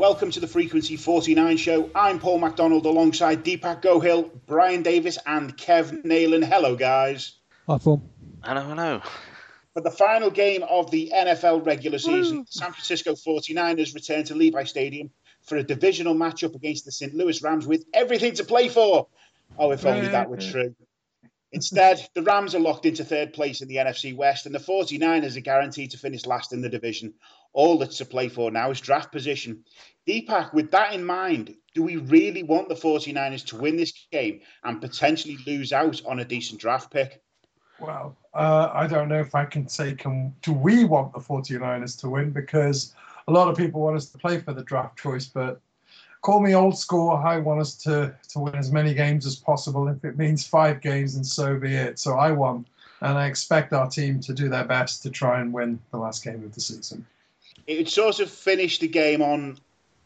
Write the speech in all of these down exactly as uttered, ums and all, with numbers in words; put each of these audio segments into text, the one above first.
welcome to the Frequency forty-nine show. I'm Paul MacDonald alongside Deepak Gohill, Brian Davis and Kev Nayland. Hello, guys. Hi, Paul. Hello, hello. For the final game of the N F L regular season, the San Francisco forty-niners return to Levi Stadium for a divisional matchup against the Saint Louis Rams with everything to play for. Oh, if only that were true. Instead, the Rams are locked into third place in the N F C West, and the forty-niners are guaranteed to finish last in the division. All that's to play for now is draft position. Deepak, with that in mind, do we really want the forty-niners to win this game and potentially lose out on a decent draft pick? Well, uh, I don't know if I can say, can, do we want the forty-niners to win? Because a lot of people want us to play for the draft choice, but call me old school. I want us to, to win as many games as possible. If it means five games, then so be it. So I want, and I expect our team to do their best to try and win the last game of the season. It would sort of finish the game on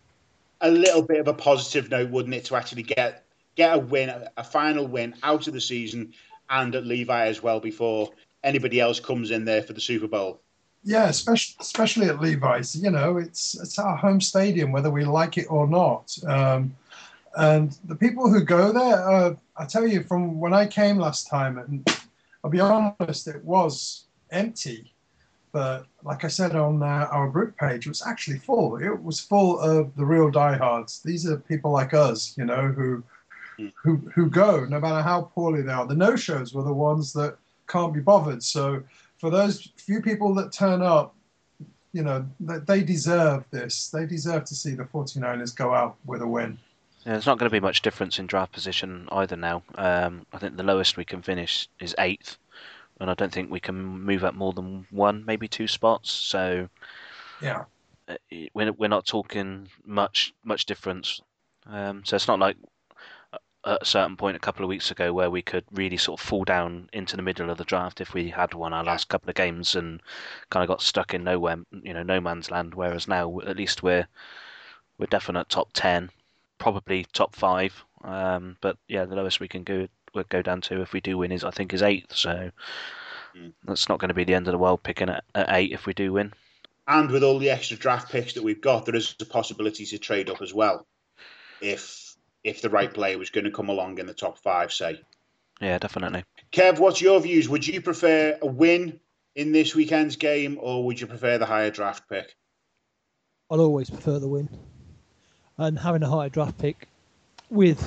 a little bit of a positive note, wouldn't it, to actually get get a win, a final win out of the season and at Levi as well before anybody else comes in there for the Super Bowl. Yeah, especially especially at Levi's. You know, it's it's our home stadium, whether we like it or not. Um, and the people who go there, uh, I tell you, from when I came last time, and I'll be honest, it was empty. But like I said on uh, our group page, it was actually full. It was full of the real diehards. These are people like us, you know, who who who go no matter how poorly they are. The no-shows were the ones that can't be bothered. So for those few people that turn up, you know, they deserve this. They deserve to see the forty-niners go out with a win. Yeah, there's not going to be much difference in draft position either now. Um, I think the lowest we can finish is eighth. And I don't think we can move up more than one, maybe two spots. So, yeah, we're we're not talking much much difference. Um, so it's not like at a certain point a couple of weeks ago where we could really sort of fall down into the middle of the draft if we had won our last couple of games and kind of got stuck in nowhere, you know, no man's land. Whereas now, at least we're we're definite top ten, probably top five. Um, but yeah, the lowest we can go we'll go down to if we do win is I think is eighth. So mm. that's not going to be the end of the world picking at, at eight if we do win. And with all the extra draft picks that we've got, there is a possibility to trade up as well if if the right player was going to come along in the top five, say. Yeah, definitely. Kev, what's your views? Would you prefer a win in this weekend's game or would you prefer the higher draft pick? I'd always prefer the win. And having a higher draft pick with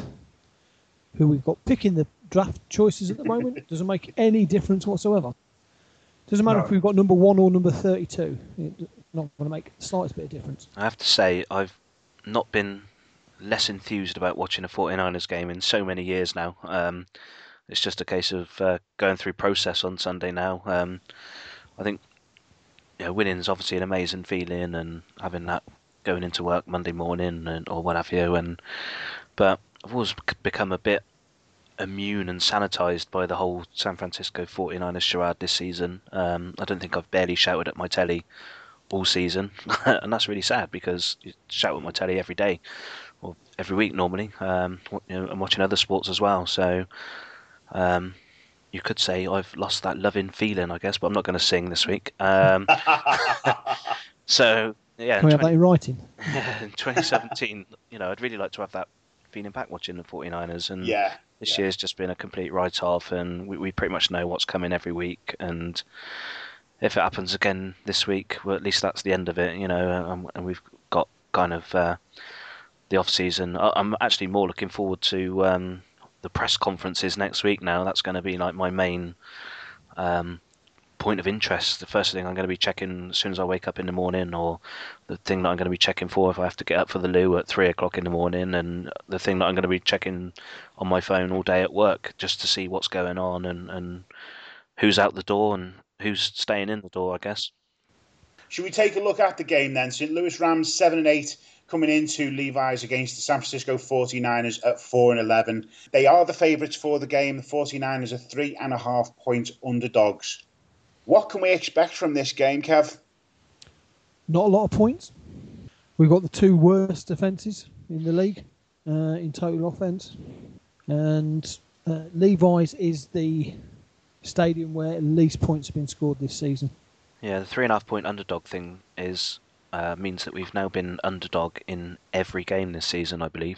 who we've got picking the draft choices at the moment doesn't make any difference whatsoever. Doesn't matter no. if we've got number one or number thirty-two. It's not going to make the slightest bit of difference. I have to say, I've not been less enthused about watching a forty-niners game in so many years now. Um, it's just a case of uh, going through process on Sunday now. Um, I think you know, winning is obviously an amazing feeling, and having that going into work Monday morning and or what have you. And but I've always become a bit immune and sanitized by the whole San Francisco forty-niners charade this season. Um, I don't think I've barely shouted at my telly all season, and that's really sad because you shout at my telly every day or every week normally. Um, you know, I'm watching other sports as well, so um, you could say I've lost that loving feeling, I guess. But I'm not going to sing this week. Um, so yeah, can we have that in writing? In twenty seventeen, you know, I'd really like to have that feeling back watching the forty-niners, and yeah, this yeah. year's just been a complete write-off, and we, we pretty much know what's coming every week, and if it happens again this week, well, at least that's the end of it, you know, and, and we've got kind of uh, the off-season. I'm actually more looking forward to um, the press conferences next week now. That's going to be like my main um, point of interest. The first thing I'm going to be checking as soon as I wake up in the morning, or the thing that I'm going to be checking for if I have to get up for the loo at three o'clock in the morning, and the thing that I'm going to be checking on my phone all day at work just to see what's going on and, and who's out the door and who's staying in the door, I guess. Should we take a look at the game then? Saint Louis Rams seven and eight coming into Levi's against the San Francisco forty-niners at four and eleven. They are the favourites for the game. The forty-niners are three and a half point underdogs. What can we expect from this game, Kev? Not a lot of points. We've got the two worst defences in the league uh, in total offence. And uh, Levi's is the stadium where at least points have been scored this season. Yeah, the three and a half point underdog thing is uh, means that we've now been underdog in every game this season, I believe.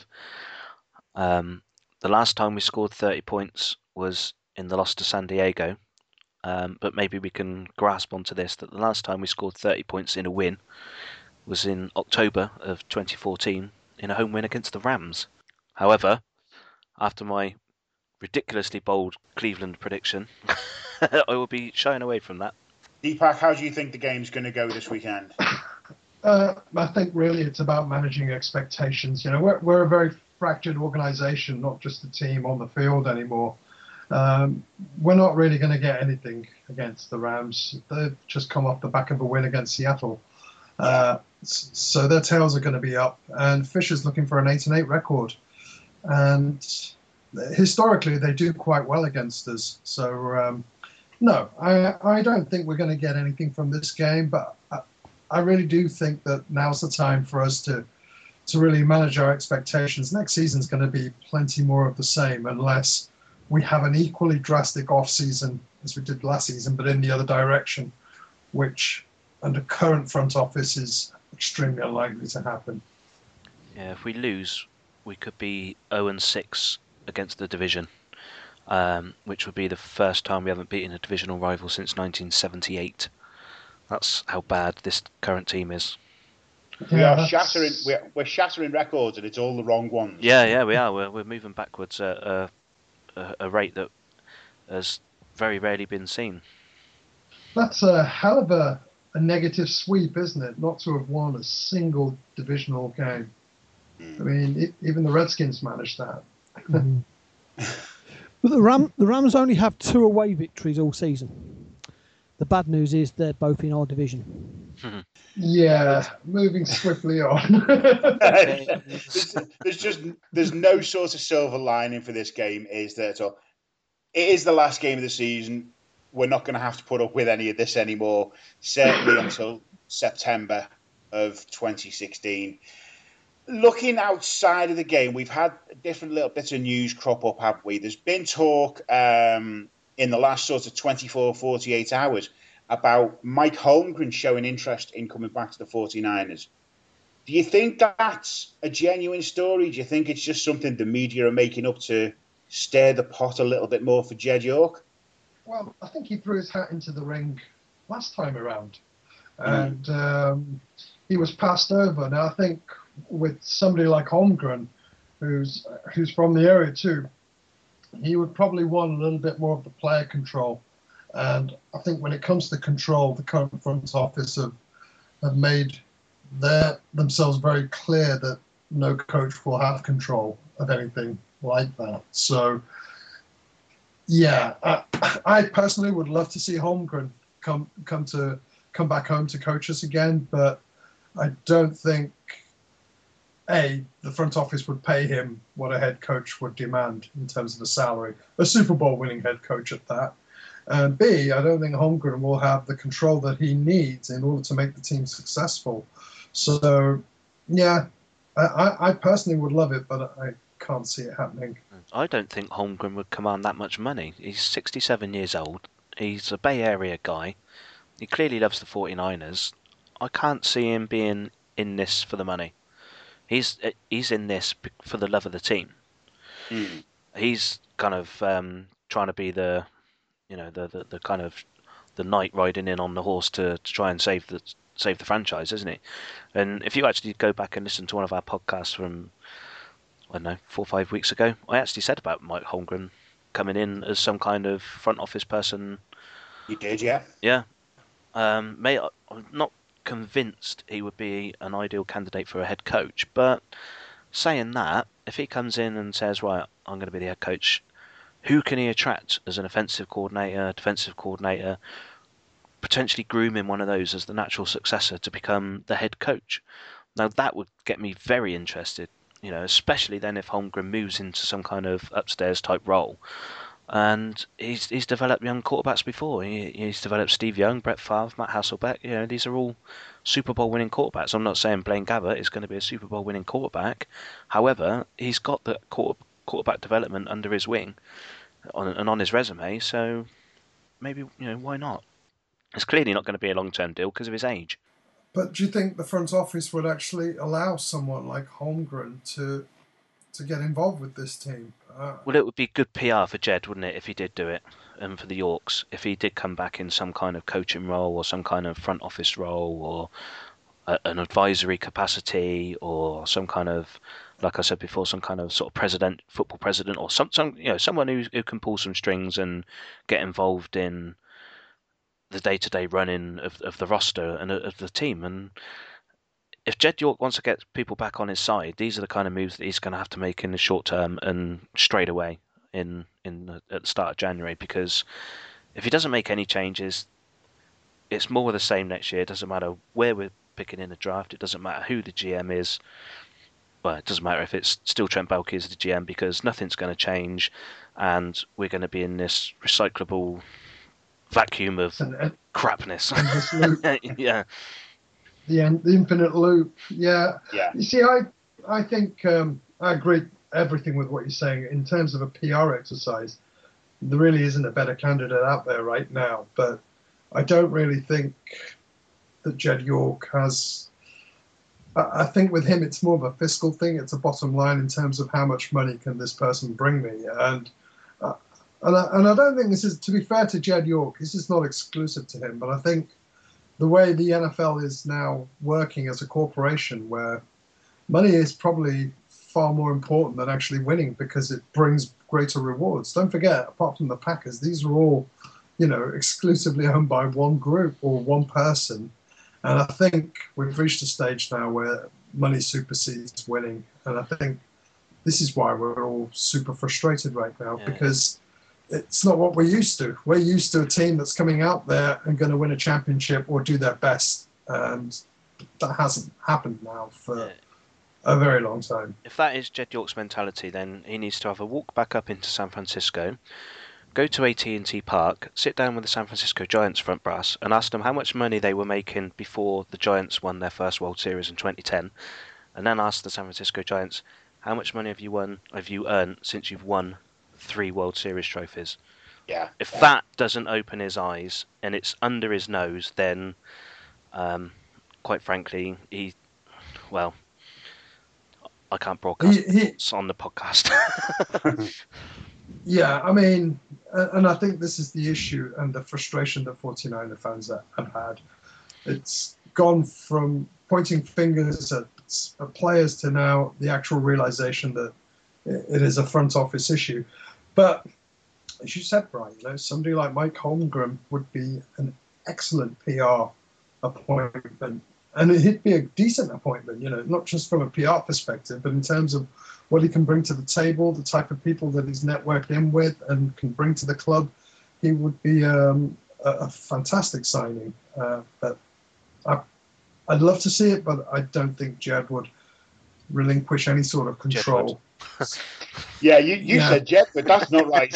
Um, the last time we scored thirty points was in the loss to San Diego, um, but maybe we can grasp onto this, that the last time we scored thirty points in a win was in October of twenty fourteen in a home win against the Rams. However, after my ridiculously bold Cleveland prediction, I will be shying away from that. Deepak, how do you think the game's going to go this weekend? Uh, I think really it's about managing expectations. You know, we're, we're a very fractured organization, not just a team on the field anymore. Um, we're not really going to get anything against the Rams. They've just come off the back of a win against Seattle. Uh, so their tails are going to be up. And Fisher's looking for an eight and eight record. And historically, they do quite well against us. So, um, no, I, I don't think we're going to get anything from this game. But I, I really do think that now's the time for us to to really manage our expectations. Next season's going to be plenty more of the same unless we have an equally drastic off-season as we did last season, but in the other direction, which under current front office is extremely unlikely to happen. Yeah, if we lose, we could be oh and six against the division, um, which would be the first time we haven't beaten a divisional rival since nineteen seventy-eight. That's how bad this current team is. We Yeah, are that's- shattering. We're, we're shattering records, and it's all the wrong ones. Yeah, yeah, we are. We're we're moving backwards at a, a, a rate that has very rarely been seen. That's a hell of a, a negative sweep, isn't it? Not to have won a single divisional game. I mean, it, even the Redskins managed that. Mm. But the Ram, the Rams only have two away victories all season. The bad news is they're both in our division. Yeah, moving swiftly on. there's, there's just there's no sort of silver lining for this game. Is there at all? It is the last game of the season. We're not going to have to put up with any of this anymore. Certainly until September of twenty sixteen. Looking outside of the game, we've had different little bits of news crop up, haven't we? There's been talk um, in the last sort of twenty-four, forty-eight hours about Mike Holmgren showing interest in coming back to the forty-niners. Do you think that's a genuine story? Do you think it's just something the media are making up to stir the pot a little bit more for Jed York? Well, I think he threw his hat into the ring last time around. And um, he was passed over. Now, I think with somebody like Holmgren, who's who's from the area too, he would probably want a little bit more of the player control. And I think when it comes to control, the current front office have, have made their, themselves very clear that no coach will have control of anything like that. So, yeah, I, I personally would love to see Holmgren come come to come back home to coach us again, but I don't think A, the front office would pay him what a head coach would demand in terms of the salary, a Super Bowl winning head coach at that. And B, I don't think Holmgren will have the control that he needs in order to make the team successful. So, yeah, I, I personally would love it, but I can't see it happening. I don't think Holmgren would command that much money. He's sixty-seven years old. He's a Bay Area guy. He clearly loves the forty-niners. I can't see him being in this for the money. He's he's in this for the love of the team. Mm. He's kind of um, trying to be the, you know, the, the, the kind of the knight riding in on the horse to, to try and save the save the franchise, isn't he? And if you actually go back and listen to one of our podcasts from, I don't know, four or five weeks ago, I actually said about Mike Holmgren coming in as some kind of front office person. You did, yeah? Yeah. Um, may, I'm not convinced he would be an ideal candidate for a head coach, but saying that, if he comes in and says, right, I'm going to be the head coach, who can he attract as an offensive coordinator, defensive coordinator, potentially grooming one of those as the natural successor to become the head coach? Now that would get me very interested, you know, especially then if Holmgren moves into some kind of upstairs type role. And he's he's developed young quarterbacks before. He, he's developed Steve Young, Brett Favre, Matt Hasselbeck. You know, these are all Super Bowl winning quarterbacks. I'm not saying Blaine Gabbert is going to be a Super Bowl winning quarterback. However, he's got the quarter, quarterback development under his wing on, and on his resume. So maybe, you know, why not? It's clearly not going to be a long term deal because of his age. But do you think the front office would actually allow someone like Holmgren to to get involved with this team? Uh, Well, it would be good P R for Jed, wouldn't it, if he did do it, and for the Yorks, if he did come back in some kind of coaching role or some kind of front office role or a, an advisory capacity or some kind of, like I said before, some kind of sort of president, football president, or some, some you know, someone who who can pull some strings and get involved in the day-to-day running of of the roster and of the team. And if Jed York wants to get people back on his side, these are the kind of moves that he's going to have to make in the short term and straight away in in the, at the start of January. Because if he doesn't make any changes, it's more of the same next year. It doesn't matter where we're picking in the draft. It doesn't matter who the G M is. Well, it doesn't matter if it's still Trent Baalke as the G M, because nothing's going to change, and we're going to be in this recyclable vacuum of and, crapness. Yeah. The, the infinite loop, yeah. Yeah. You see, I I think um, I agree everything with what you're saying in terms of a P R exercise. There really isn't a better candidate out there right now, but I don't really think that Jed York has. I, I think with him, it's more of a fiscal thing. It's a bottom line in terms of how much money can this person bring me, and uh, and I, and I don't think this is, to be fair to Jed York, this is not exclusive to him, but I think the way the N F L is now working as a corporation, where money is probably far more important than actually winning because it brings greater rewards. Don't forget, apart from the Packers, these are all, you know, exclusively owned by one group or one person. And I think we've reached a stage now where money supersedes winning. And I think this is why we're all super frustrated right now, yeah. because it's not what we're used to. We're used to a team that's coming out there and going to win a championship or do their best. And that hasn't happened now for yeah. a very long time. If that is Jed York's mentality, then he needs to have a walk back up into San Francisco, go to A T and T Park, sit down with the San Francisco Giants front brass and ask them how much money they were making before the Giants won their first World Series in twenty ten, and then ask the San Francisco Giants, how much money have you won, have you earned since you've won three World Series trophies? Yeah. If that doesn't open his eyes and it's under his nose, then, um, quite frankly, he, well, I can't broadcast he, he, on the podcast. Yeah, I mean, and I think this is the issue and the frustration that forty-niner fans have had. It's gone from pointing fingers at, at players to now the actual realization that it is a front office issue. But as you said, Brian, you know, somebody like Mike Holmgren would be an excellent P R appointment. And he'd be a decent appointment, you know, not just from a P R perspective, but in terms of what he can bring to the table, the type of people that he's networked in with and can bring to the club. He would be um, a, a fantastic signing. Uh, but I, I'd love to see it, but I don't think Jed would relinquish any sort of control. Yeah, you, you yeah. said Jed, but that's not right.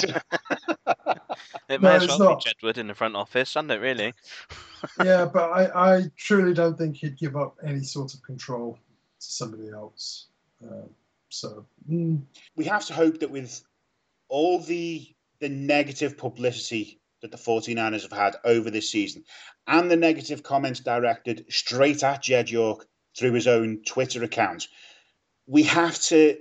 It may no, as well not. be Jedward in the front office, doesn't it, really? Yeah, but I, I truly don't think he'd give up any sort of control to somebody else. Uh, so mm. We have to hope that with all the the negative publicity that the forty-niners have had over this season and the negative comments directed straight at Jed York through his own Twitter account, we have to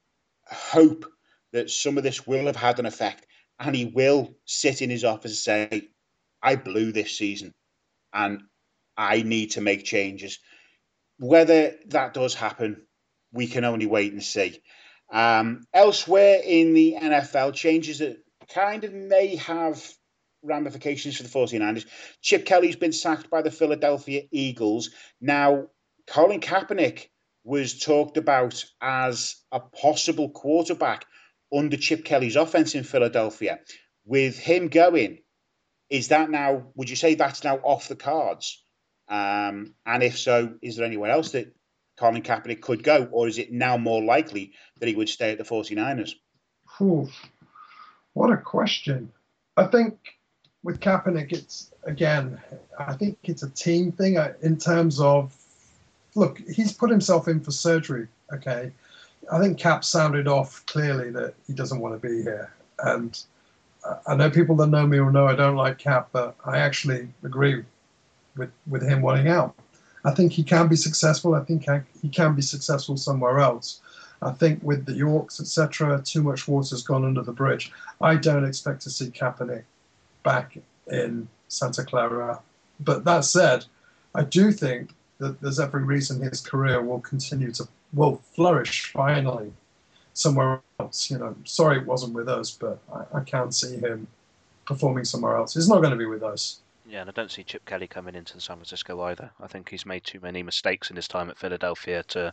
hope that some of this will have had an effect and he will sit in his office and say, I blew this season and I need to make changes. Whether that does happen, we can only wait and see. Um, elsewhere in the N F L, changes that kind of may have ramifications for the forty-niners. Chip Kelly's been sacked by the Philadelphia Eagles. Now, Colin Kaepernick was talked about as a possible quarterback under Chip Kelly's offense in Philadelphia. With him going, is that now, would you say that's now off the cards? Um, and if so, is there anywhere else that Colin Kaepernick could go, or is it now more likely that he would stay at the forty-niners? Ooh, what a question. I think with Kaepernick, it's, again, I think it's a team thing in terms of, look, he's put himself in for surgery, okay? I think Cap sounded off clearly that he doesn't want to be here. And I know people that know me will know I don't like Cap, but I actually agree with, with him wanting out. I think he can be successful. I think he can be successful somewhere else. I think with the Yorks, et cetera, too much water's gone under the bridge. I don't expect to see Kaepernick back in Santa Clara. But that said, I do think that there's every reason his career will continue to will flourish finally somewhere else. You know, sorry it wasn't with us, but I, I can't see him performing somewhere else. He's not going to be with us. Yeah, and I don't see Chip Kelly coming into San Francisco either. I think he's made too many mistakes in his time at Philadelphia to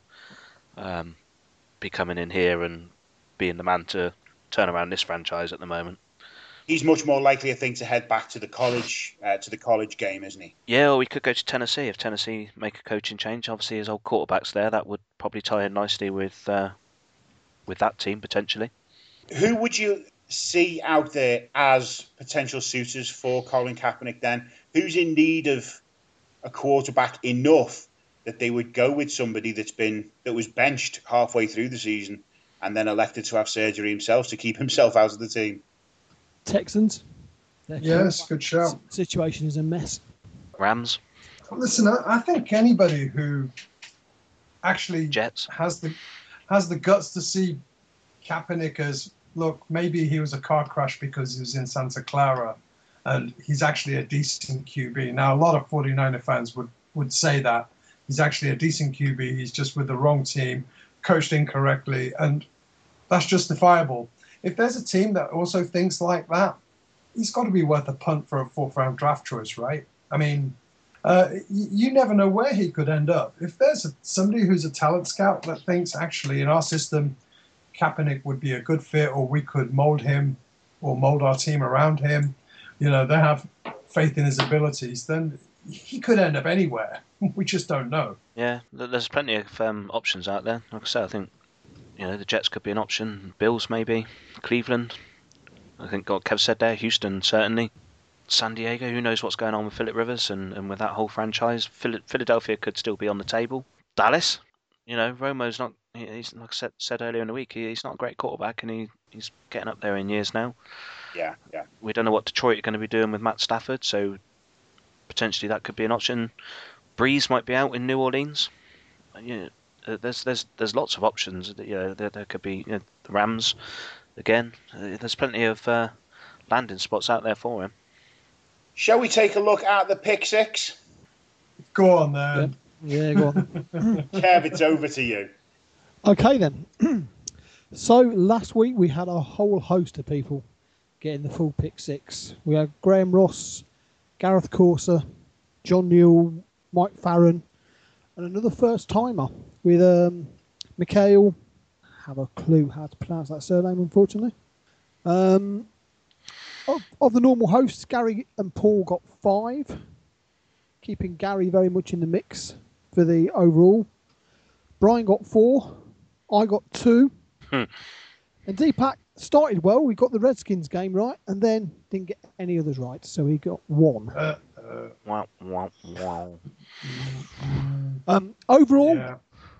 um, be coming in here and being the man to turn around this franchise at the moment. He's much more likely, I think, to head back to the college uh, to the college game, isn't he? Yeah, or we could go to Tennessee if Tennessee make a coaching change. Obviously, his old quarterback's there. That would probably tie in nicely with uh, with that team potentially. Who would you see out there as potential suitors for Colin Kaepernick then? Who's in need of a quarterback enough that they would go with somebody that's been that was benched halfway through the season and then elected to have surgery himself to keep himself out of the team? Texans. Their Yes, good shout. Situation is a mess. Rams. Listen, I, I think anybody who actually Jets. has the has the guts to see Kaepernick as, look, maybe he was a car crash because he was in Santa Clara and he's actually a decent Q B. Now, a lot of 49er fans would, would say that. He's actually a decent Q B. He's just with the wrong team, coached incorrectly, and that's justifiable. If there's a team that also thinks like that, he's got to be worth a punt for a fourth-round draft choice, right? I mean, uh, you, you never know where he could end up. If there's a, somebody who's a talent scout that thinks, actually, in our system, Kaepernick would be a good fit, or we could mold him or mold our team around him, you know, they have faith in his abilities, then he could end up anywhere. We just don't know. Yeah, there's plenty of um, options out there. Like I said, I think you know the Jets could be an option. Bills maybe, Cleveland. I think what Kev said there, Houston certainly. San Diego, who knows what's going on with Phillip Rivers and, and with that whole franchise. Philadelphia could still be on the table. Dallas, you know, Romo's not, he's like I said, said earlier in the week, he, he's not a great quarterback and he, he's getting up there in years now. Yeah, yeah. We don't know what Detroit are going to be doing with Matt Stafford, so potentially that could be an option. Breeze might be out in New Orleans. You know, there's there's there's lots of options. You know, there, there could be you know, the Rams again. There's plenty of uh, landing spots out there for him. Shall we take a look at the pick six? Go on then. Yeah, yeah go on. Kev, it's over to you. Okay then. So last week we had a whole host of people getting the full pick six. We had Graham Ross, Gareth Corser, John Newell, Mike Farron, and another first timer with um, Mikhail. Have a clue how to pronounce that surname, unfortunately. Um, of, of the normal hosts, Gary and Paul got five, keeping Gary very much in the mix for the overall. Brian got four. I got two. Hmm. And Deepak started well. We got the Redskins game right and then didn't get any others right. So he got one. Uh, uh, Wow, wow, wow. Um, overall, yeah.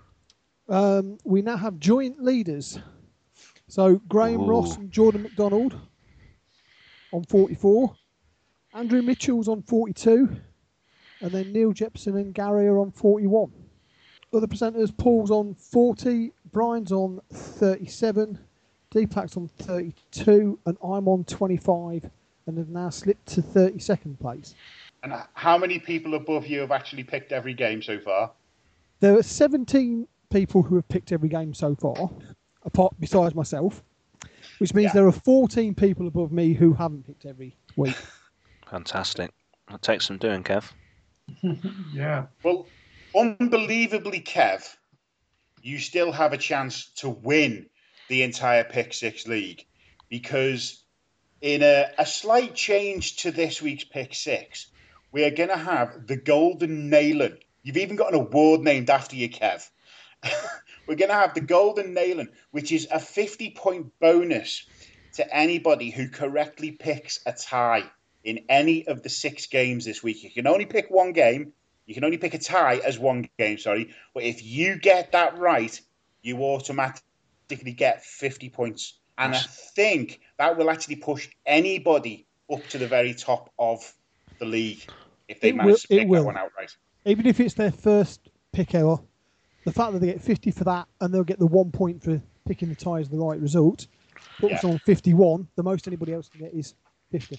um, we now have joint leaders. So Graham Ooh. Ross and Jordan McDonald on forty-four. Andrew Mitchell's on forty-two. And then Neil Jepson and Gary are on forty-one. Other presenters, Paul's on forty, Brian's on thirty-seven, Deepak's on thirty-two, and I'm on twenty-five, and have now slipped to thirty-second place. And how many people above you have actually picked every game so far? There are seventeen people who have picked every game so far, apart besides myself, which means Yeah. there are fourteen people above me who haven't picked every week. Fantastic. That takes some doing, Kev. Yeah. Well, unbelievably, Kev, you still have a chance to win the entire Pick Six League because in a, a slight change to this week's Pick Six, we are going to have the Golden Nailin. You've even got an award named after you, Kev. We're going to have the Golden Nailin, which is a fifty-point bonus to anybody who correctly picks a tie in any of the six games this week. You can only pick one game. You can only pick a tie as one game, sorry. But if you get that right, you automatically get fifty points. And I think that will actually push anybody up to the very top of the league if they It manage will- to it pick will. that one outright. Even if it's their first pick error, the fact that they get fifty for that and they'll get the one point for picking the tie as the right result, puts Yeah. them on fifty-one. The most anybody else can get is fifty.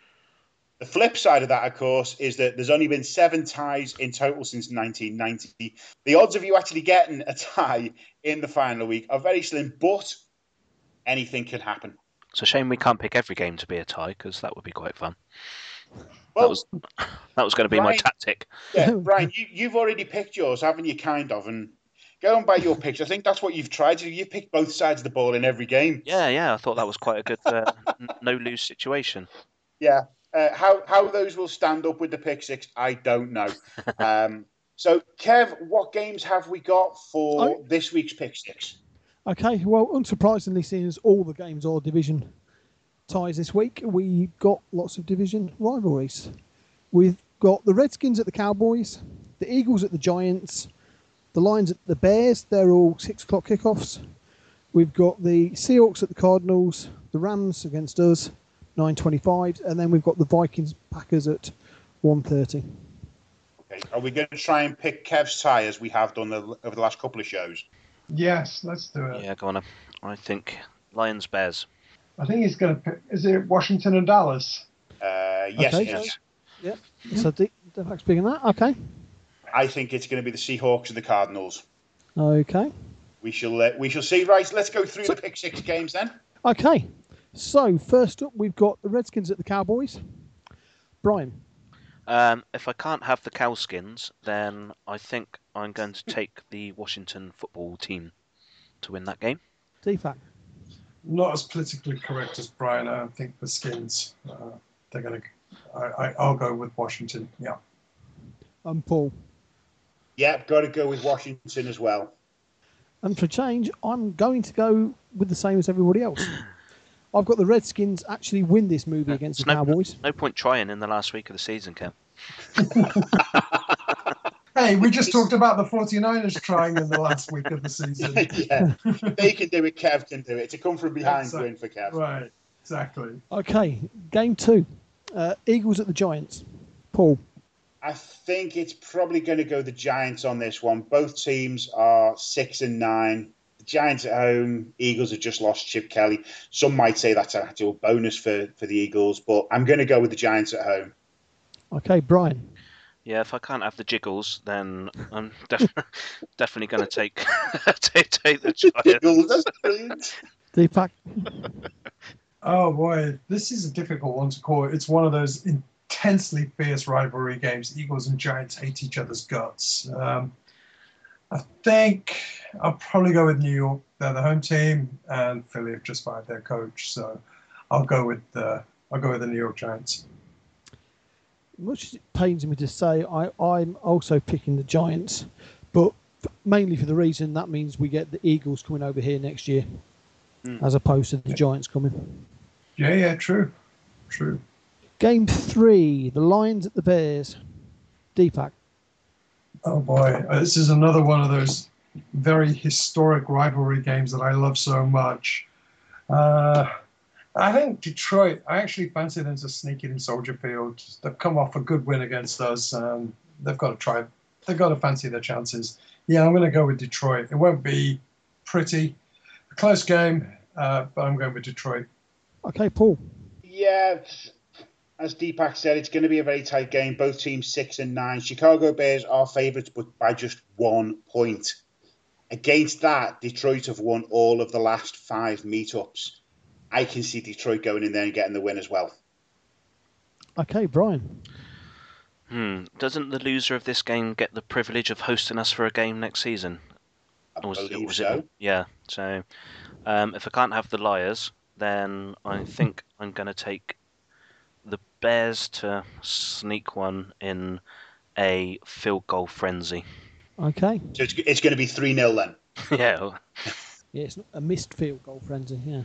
The flip side of that, of course, is that there's only been seven ties in total since nineteen ninety. The odds of you actually getting a tie in the final week are very slim, but anything can happen. It's a shame we can't pick every game to be a tie, because that would be quite fun. Well, that was that was going to be Brian, my tactic. Yeah, Brian, you, you've already picked yours, haven't you, kind of? And going by your picks, I think that's what you've tried to do. You've picked both sides of the ball in every game. Yeah, yeah, I thought that was quite a good uh, no-lose situation. Yeah. Uh, how how those will stand up with the pick six, I don't know. um, so, Kev, what games have we got for Oh. this week's pick six? Okay, well, unsurprisingly, seeing as all the games are division ties this week, we got lots of division rivalries. We've got the Redskins at the Cowboys, the Eagles at the Giants, the Lions at the Bears. They're all six o'clock kickoffs. We've got the Seahawks at the Cardinals, the Rams against us, nine twenty-five, and then we've got the Vikings Packers at one thirty. Okay. Are we going to try and pick Kev's tie as we have done the, over the last couple of shows? Yes, let's do it. Yeah, go on. I think Lions Bears. I think he's going to pick. Is it Washington and Dallas? Uh, yes, Okay. it is. Yep. So D- Defac's picking that. Okay. I think it's going to be the Seahawks and the Cardinals. Okay. We shall uh, we shall see. Right, let's go through the pick six games then. Okay. So first up, we've got the Redskins at the Cowboys. Brian. Um, if I can't have the Cowskins, then I think I'm going to take the Washington football team to win that game. Defac. Not as politically correct as Brian. I don't think the Skins. Uh, they're going to. I, I, I'll go with Washington. Yeah. And Paul. Yep, got to go with Washington as well. And for a change, I'm going to go with the same as everybody else. I've got the Redskins actually win this movie Yeah, against it's the no, Cowboys. No point trying in the last week of the season, Kev. Hey, we just talked about the 49ers trying in the last week of the season. Yeah, they can do it. Kev can do it. To come from behind Exactly. win for Kev. Right, exactly. Okay, game two. Uh, Eagles at the Giants. Paul. I think it's probably going to go the Giants on this one. Both teams are six and nine. The Giants at home. Eagles have just lost Chip Kelly. Some might say that's an actual bonus for, for the Eagles, but I'm going to go with the Giants at home. Okay, Brian. Yeah, if I can't have the Jiggles, then I'm def- definitely going to take take take the Eagles, Giants. that's brilliant. Deepak. Oh boy, this is a difficult one to call. It's one of those intensely fierce rivalry games. Eagles and Giants hate each other's guts. Um, I think I'll probably go with New York. They're the home team, and Philly have just fired their coach, so I'll go with the I'll go with the New York Giants. Much as it pains me to say, I, I'm also picking the Giants, but f- mainly for the reason that means we get the Eagles coming over here next year, Mm. as opposed to the Giants coming. Yeah, yeah, true, true. Game three, the Lions at the Bears. Deepak. Oh boy, Uh, this is another one of those very historic rivalry games that I love so much. Uh, I think Detroit, I actually fancy them to sneak it in Soldier Field. They've come off a good win against us. Um, they've got to try, they've got to fancy their chances. Yeah, I'm going to go with Detroit. It won't be pretty, a close game, uh, but I'm going with Detroit. Okay, Paul. Yeah, as Deepak said, it's going to be a very tight game. Both teams six and nine. Chicago Bears are favourites, but by just one point. Against that, Detroit have won all of the last five meetups. I can see Detroit going in there and getting the win as well. Okay, Brian. Hmm. Doesn't the loser of this game get the privilege of hosting us for a game next season? I Or was it- believe was so. it- yeah. So, um, if I can't have the Liars, then I think I'm going to take the Bears to sneak one in a field goal frenzy. Okay. So it's, it's going to be three nil then. Yeah. Yeah, it's not a missed field goal frenzy, yeah.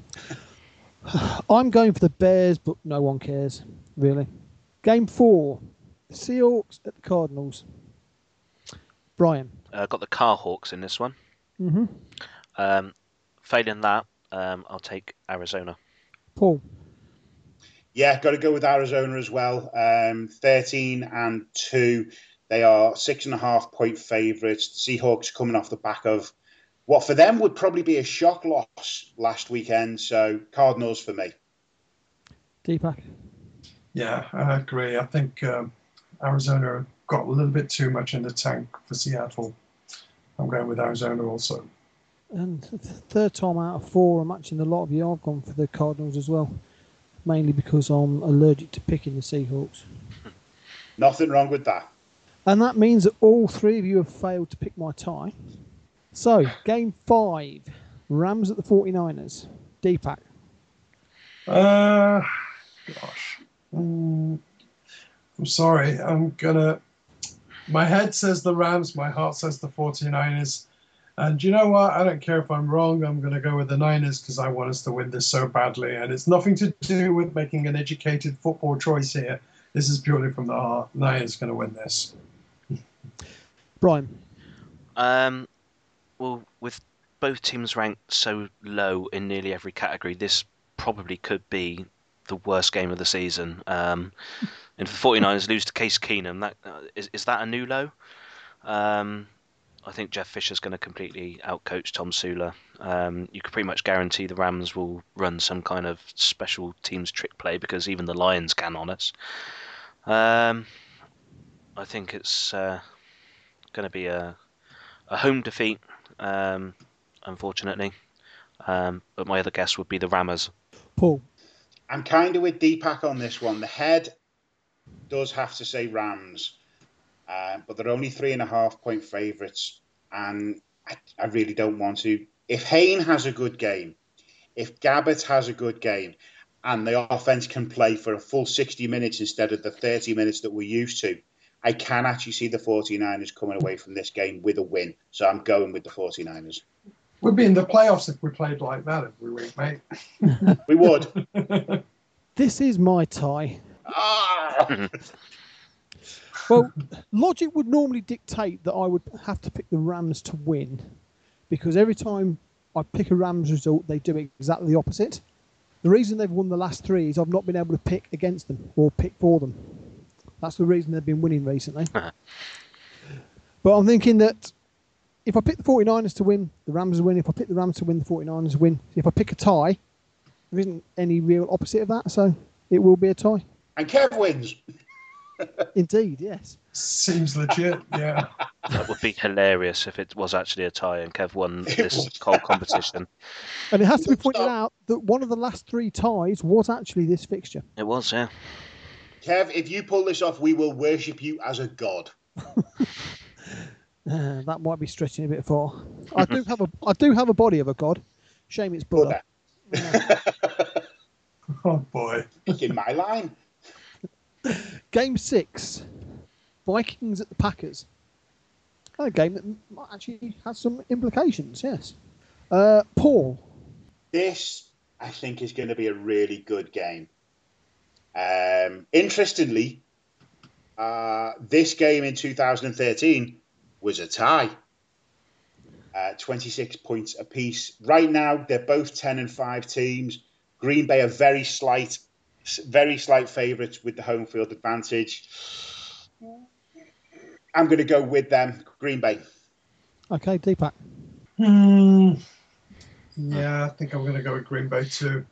I'm going for the Bears, but no one cares, really. Game four, Seahawks at the Cardinals. Brian. Uh, got the Car Hawks in this one. Mm-hmm. Um, failing that, um, I'll take Arizona. Paul. Yeah, got to go with Arizona as well. Um, thirteen and two. They are six and a half point favourites. The Seahawks coming off the back of what for them would probably be a shock loss last weekend. So Cardinals for me. Deepak? Yeah, I agree. I think um, Arizona got a little bit too much in the tank for Seattle. I'm going with Arizona also. And th- third time out of four, I'm matching a lot of you. I've gone for the Cardinals as well, mainly because I'm allergic to picking the Seahawks. Nothing wrong with that. And that means that all three of you have failed to pick my tie. So, game five, Rams at the forty-niners. Deepak? Uh, gosh. Mm, I'm sorry. I'm going to... My head says the Rams. My heart says the forty-niners. And you know what? I don't care if I'm wrong. I'm going to go with the Niners because I want us to win this so badly. And it's nothing to do with making an educated football choice here. This is purely from the heart. Niners going to win this. Brian? Um, well, with both teams ranked so low in nearly every category, this probably could be the worst game of the season. Um, and for the forty-niners lose to Case Keenum, that uh, is, is that a new low? Um, I think Jeff Fisher's going to completely outcoach Tom Sula. Um, you could pretty much guarantee the Rams will run some kind of special teams trick play because even the Lions can on us. Um, I think it's uh, going to be a, a home defeat, um, unfortunately. Um, but my other guess would be the Rammers. Paul? I'm kind of with Deepak on this one. The head does have to say Rams, uh, but they're only three and a half point favourites, and I, I really don't want to. If Hayne has a good game, if Gabbert has a good game, and the offense can play for a full sixty minutes instead of the thirty minutes that we're used to, I can actually see the forty-niners coming away from this game with a win. So I'm going with the forty-niners. We'd be in the playoffs if we played like that every week, mate. We would. This is my tie. Ah! Well, logic would normally dictate that I would have to pick the Rams to win, because every time I pick a Rams result, they do exactly the opposite. The reason they've won the last three is I've not been able to pick against them or pick for them. That's the reason they've been winning recently. But I'm thinking that if I pick the forty-niners to win, the Rams will win. If I pick the Rams to win, the forty-niners win. If I pick a tie, there isn't any real opposite of that, so it will be a tie. And Kev wins. Indeed, yes. Seems legit, yeah. That would be hilarious if it was actually a tie and Kev won this whole competition. And it has to be Don't pointed stop. out that one of the last three ties was actually this fixture. It was, yeah. Kev, if you pull this off, we will worship you as a god. Uh, that might be stretching a bit far. I do have a I do have a body of a god. Shame it's butter. Oh, boy. In my line. Game six, Vikings at the Packers. A game that might actually has some implications, yes. Uh, Paul? This, I think, is going to be a really good game. Um, interestingly, uh, this game in two thousand thirteen was a tie. Uh, twenty-six points apiece. Right now, they're both ten and five teams. Green Bay are very slight, very slight favourites with the home field advantage. I'm going to go with them, Green Bay. Okay, Deepak? Hmm. Yeah, I think I'm going to go with Green Bay too.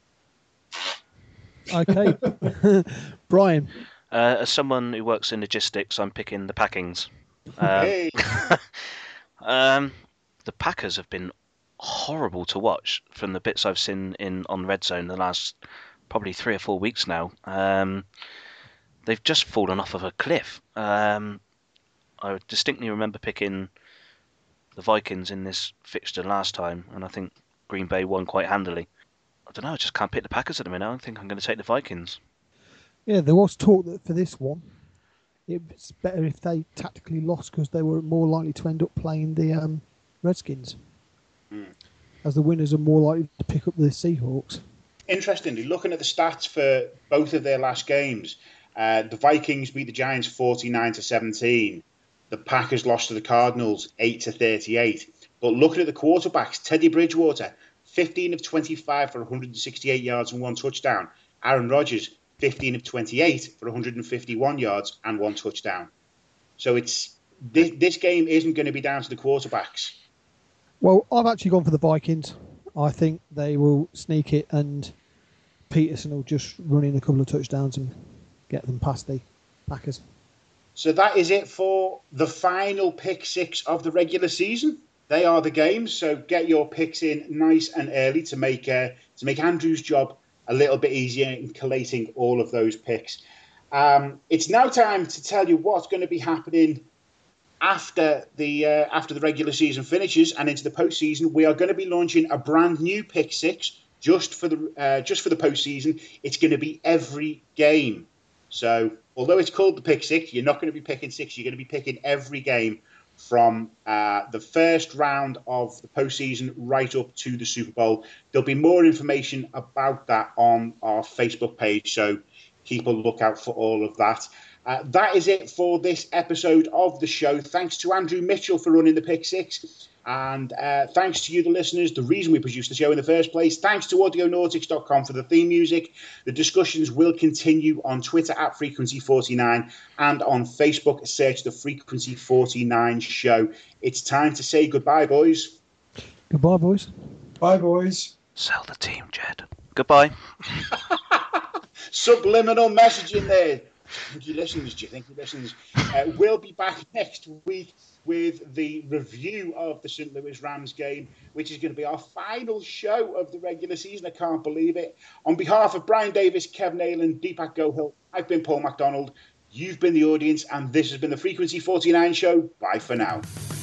Okay. Brian? Uh, as someone who works in logistics, I'm picking the Packings. Um, Hey. um, the Packers have been horrible to watch from the bits I've seen in on Red Zone the last probably three or four weeks now. Um, they've just fallen off of a cliff. Um, I distinctly remember picking the Vikings in this fixture last time, and I think Green Bay won quite handily. I don't know, I just can't pick the Packers at the minute. I think I'm going to take the Vikings. Yeah, there was talk that for this one, it's better if they tactically lost because they were more likely to end up playing the um, Redskins. Mm. As the winners are more likely to pick up the Seahawks. Interestingly, looking at the stats for both of their last games, uh, the Vikings beat the Giants forty-nine to seventeen. The Packers lost to the Cardinals eight to thirty-eight. But looking at the quarterbacks, Teddy Bridgewater, fifteen of twenty-five for one hundred sixty-eight yards and one touchdown. Aaron Rodgers, fifteen of twenty-eight for one hundred fifty-one yards and one touchdown. So it's this, this game isn't going to be down to the quarterbacks. Well, I've actually gone for the Vikings. I think they will sneak it, and Peterson will just run in a couple of touchdowns and get them past the Packers. So that is it for the final pick six of the regular season. They are the games, so get your picks in nice and early to make uh, to make Andrew's job a little bit easier in collating all of those picks. Um, it's now time to tell you what's going to be happening after the uh, after the regular season finishes and into the postseason. We are going to be launching a brand new pick six just for the uh, just for the postseason. It's going to be every game. So although it's called the pick six, you're not going to be picking six. You're going to be picking every game from uh, the first round of the postseason right up to the Super Bowl. There'll be more information about that on our Facebook page, so keep a lookout for all of that. Uh, that is it for this episode of the show. Thanks to Andrew Mitchell for running the Pick Six. And uh, thanks to you, the listeners, the reason we produced the show in the first place. Thanks to audionautics dot com for the theme music. The discussions will continue on Twitter at Frequency forty-nine and on Facebook, search the Frequency forty-nine show. It's time to say goodbye, boys. Goodbye, boys. Bye, boys. Sell the team, Jed. Goodbye. Subliminal message in there. Do you think he listens? Do you think he listens? Uh, we'll be back next week with the review of the Saint Louis Rams game, which is going to be our final show of the regular season. I can't believe it. On behalf of Brian Davis, Kev Nayland, Deepak Gohil, I've been Paul MacDonald. You've been the audience, and this has been the Frequency forty-nine show. Bye for now.